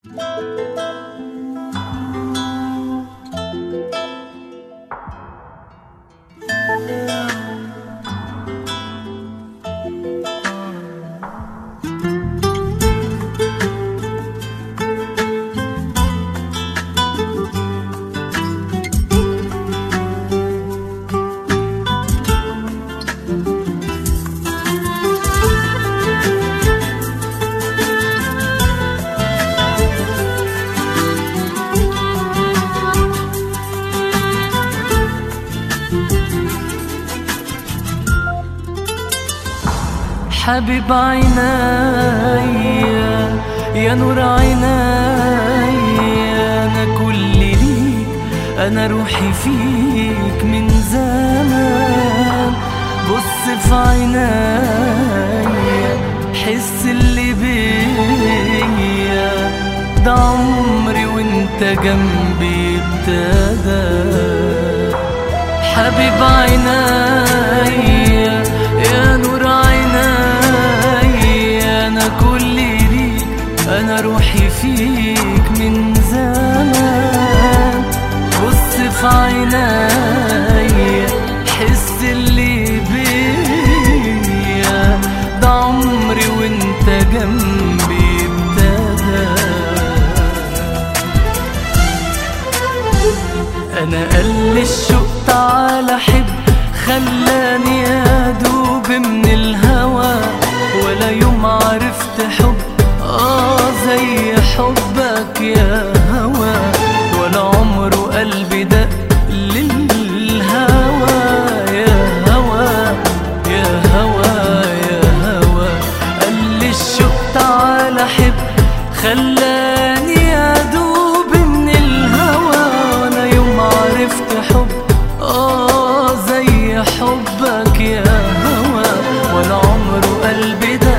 حبيب عينيا يا نور عينيا، أنا كل ليك، أنا روحي فيك من زمان. بص في عينيا حس اللي بيا، ده عمري وانت جنبي ابتدى. حبيب عينيا يا نور عينيا، أنا كل ليك، أنا روحي فيك من زمان. بص في عينيا حس اللي بيا، ده عمري وانت جنبي ابتدى. أنا قل الشوق تعالى حب، خلاني أدوب من الهوى، ولا يوم عرفت حب زي حبك يا هوى، ولا عمره قلبي دق للهوى يا هوى يا هوى يا هوى. قال لي الشوق تعالى حب، خلاني أدوب من الهوى، ولا يوم عرفت حب زي حبك يا هوى، ولا عمره قلبي ده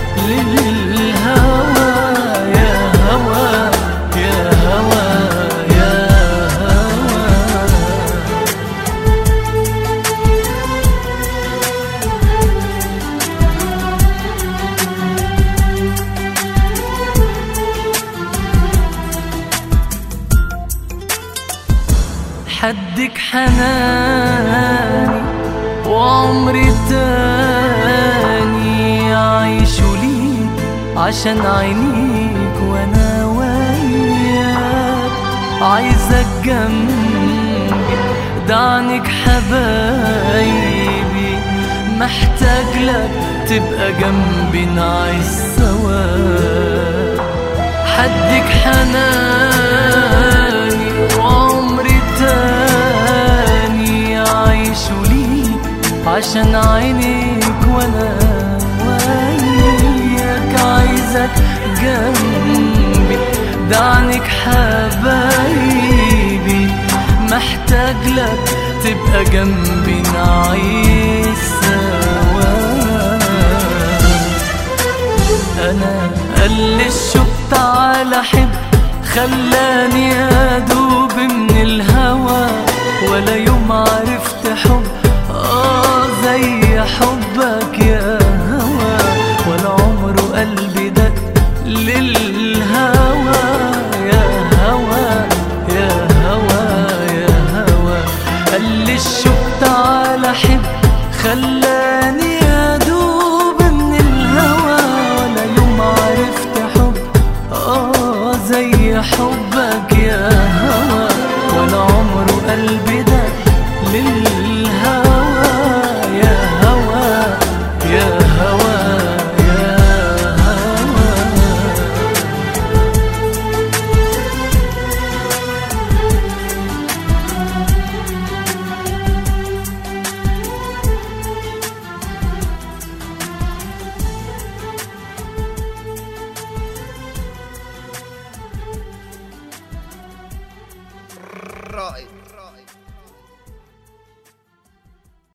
للهوى يا هوى يا هوى يا هوى. حدك حناني وعمري تاني، عايش ليك عشان عينيك وانا وياك. عايزك جنبي دعنك حبايبي، محتاج لك تبقى جنبي نعيش سوا. حدك حناني وعمري تاني، عايش ليك عشان عينيك وانا وياك. عايزك جنبي دعنك حبايبي، محتاج لك تبقى جنبي نعيش سوا. انا قل الشوق تعالى حب، خلاني أدوب من الهوى، ولا يوم عرفت حب زي حبك يا هوى، ولا عمره قلبي دق للهوى يا هوى يا هوى يا هوى. قال لي الشوق تعالى حب، خلاني أدوب من الهوى، ولا يوم عرفت حب زي حبك يا هوى، ولا عمره قلبي ده للهوى يا هوى يا هوى يا هوى. رائع.